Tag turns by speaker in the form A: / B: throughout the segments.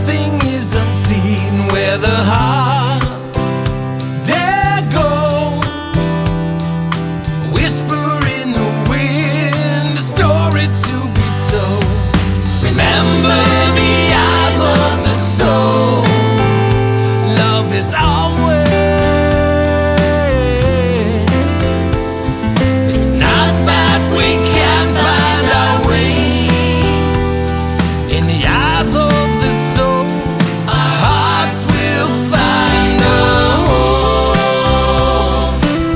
A: nothing is unseen where the heart dare go. Whisper in the wind, a story to be told. Remember the eyes of the soul. Love is always. It's not that we can't find our way. In the eyes of the soul, our hearts will find a home.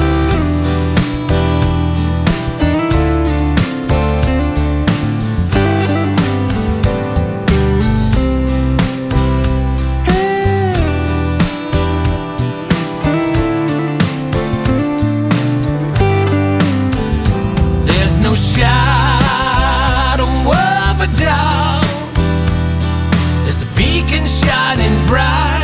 A: There's no shadow of a doubt. There's a beacon shining bright.